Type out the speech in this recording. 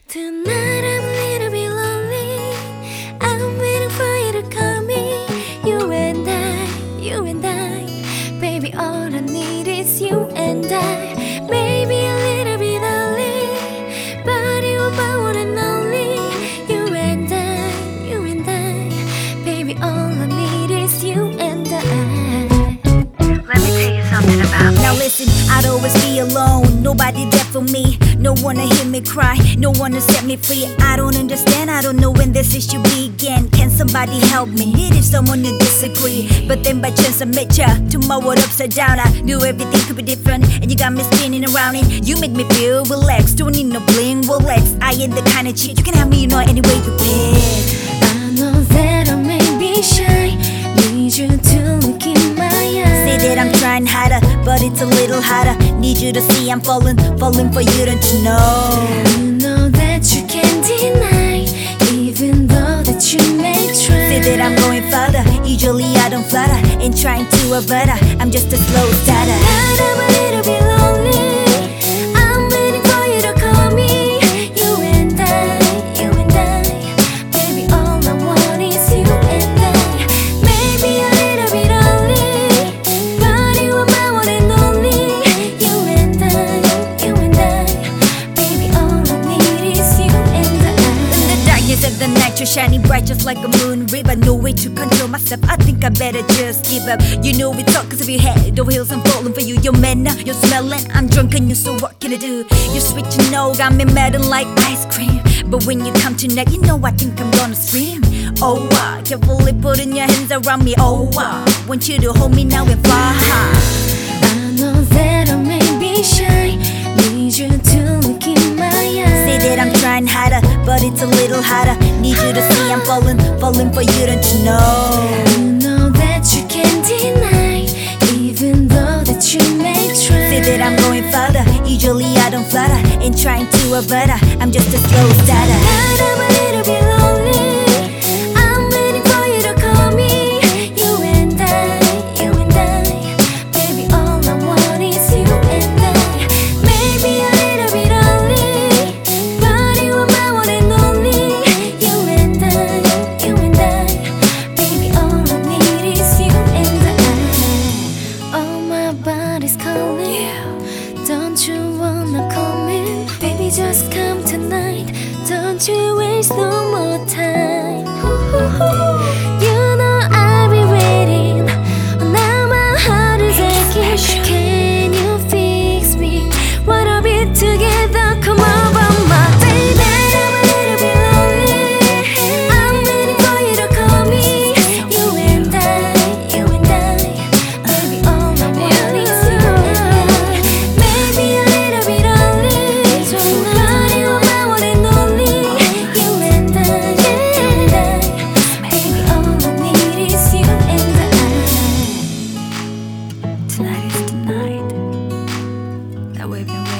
Tonight I'm a little bit lonely. I'm waiting for you to call me. You and I, baby, all I need is you and I. Maybe a little bit early, but you are my one and only. You and I, baby, all I need is you and I. Let me tell you something about me. Now listen, I'd always be alone, nobody there for me. No one to hear me cry, no one to set me free. I don't understand, I don't know when this issue began. Can somebody help me? Needed someone to disagree, but then by chance I met ya. To my world upside down, I knew everything could be different, and you got me spinning around it. You make me feel relaxed, don't need no bling, Rolex. I ain't the kind of chick you can have me, you know, any way you pick. I know that I may be shy, need you to look in my eyes. Say that I'm trying harder, but it's a little harder. Need you to see I'm falling for you, don't you know? You know that you can't deny, even though that you may try. Say that I'm going further, usually I don't flutter. Ain't trying to avert her, I'm just a slow starter. Tonight I'm a little bit lonely. I'm waiting for you to call me. You and I, baby, all I want is you and I. Maybe a little bit early, but you are my one and only. You and I, baby, all I need is you and I. In the darkness of the night, you're shining bright just like a moon river. No way to control myself, I think I better just give up. You know it's all cause of your head over heels, I'm falling for you. You're mad now, you're smelling, I'm drunk and you, so what can I do? You're sweet, you know, got me melting like ice cream. But when you come tonight, you know I think I'm gonna scream. Oh wow, carefully putting your hands around me. Oh wow, want you to hold me now and far. I know that I may be shy, need you to look in my eyes. Say that I'm trying harder, but it's a little harder. Need you to see I'm falling for you, don't you know? You know that you can't deny, even though that you may try. Say that I'm going further, usually I don't flutter. Ain't trying to avert her, I'm just a slow starter. Tonight I'm a little bit lonely. I'm waiting for you to call me. You and I, baby, all I want is you and I. Maybe a little bit early, but you are my one and only. You and I, baby, all I need is you and I. Oh, my body's calling. Don't you wanna come in? Baby, just come tonight. Don't you waste no more time. You know I'll be waiting. Now my heart is aching. Can you fix me? Wanna be together? Come over, my baby. I'm a little bit lonely. I'm waiting for you to call me. You and I, baby, all I want is you and I. Maybe a little bit early, but you are my one and only. You and I, baby, all I need is you and I. Tonight is the night that we've been waiting